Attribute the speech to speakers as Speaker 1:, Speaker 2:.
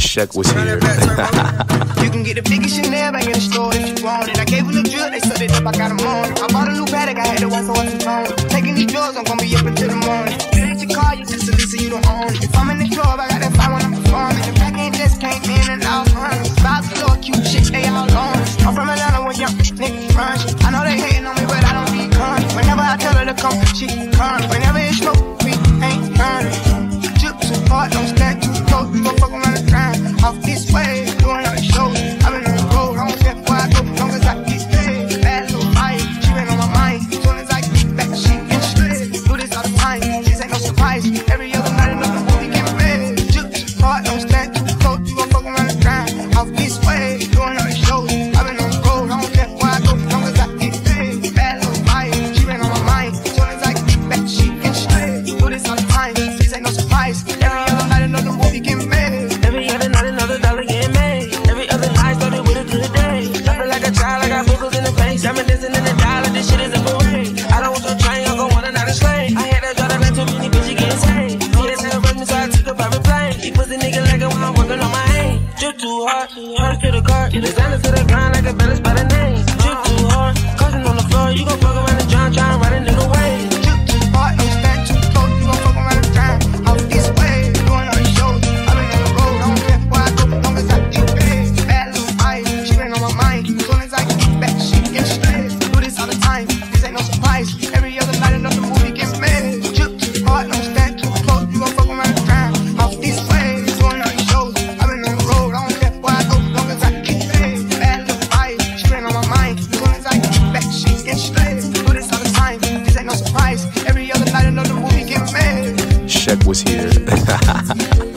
Speaker 1: Sheck was here.
Speaker 2: You can get the biggest Chanel back in the store if you want it. I gave them the drill, they set it up, I got them on it. I bought a new Patek, I had to watch so what's the tone. Taking these drugs, I'm gonna be up until the morning. Get at your car, you just a Lisa, you don't own it. If I'm in the club, I got that fire when I'm performing. The back end just came in and out running. Vibes below, cute shit, they all on it. I'm from Atlanta when young niggas run. I know they hating on me, but I don't be crying. Whenever I tell her to come, she come. Whenever it's smoke, we ain't running. Drip too hard, don't stand too close. We gon' fuck around the ground. Off this way, doing all the shows. I've been on the road, I don't care where I go, as long as I get paid. Bad little fight, she been on my mind. As soon as I get back, she get straight. Do this all the time, this ain't no surprise. Every other night, another movie get red. Drip too hard, don't stand too close. We gon' fuck around the ground. Off this way, doing all the shows. I've been on the road, I don't care where I go, as long as I get paid. Bad little fight, she been on my mind. As soon as I get back, she get straight. Do this all the time, this ain't no surprise. Every other night, another movie get made.
Speaker 3: Every other night, another dollar getting made. Every other night started with a good day. Jumping like a child, I got boogers in the face. I'm dancing in the dollar, this shit is a parade. I don't want your train, I'm gon' want another slave. I had to draw the line, too many bitches getting saved. He just had a rush me, so I took a private plane. He pussy nigga like it when I'm working on my aim. Drip too hard, charge to the car. Designer to the grind like a balance by the name. Drip too hard, coughing on the floor. You gon' fuck around the drum, tryna ride a nigga way.
Speaker 2: Drip too hard, don't stand too close. You gon' fuck around the ground. Off this way, doing all the shows. I've been on the road, I don't care where I go, as long as I get paid. Bad little fight, she been on my mind. As soon as I get back, she get straight. Do this all the time, this ain't no surprise. Every other night, another movie get made. Drip too hard, don't stand too close. You gon' fuck around the ground. Off this way, doing all the shows. I've been on the road, I don't care where I go, as long as I get paid. Bad little fight, she been on my mind. As soon as I get back, she get straight. Do this all the time, this ain't no surprise. Every other night, another movie get made.
Speaker 1: Sheck was here.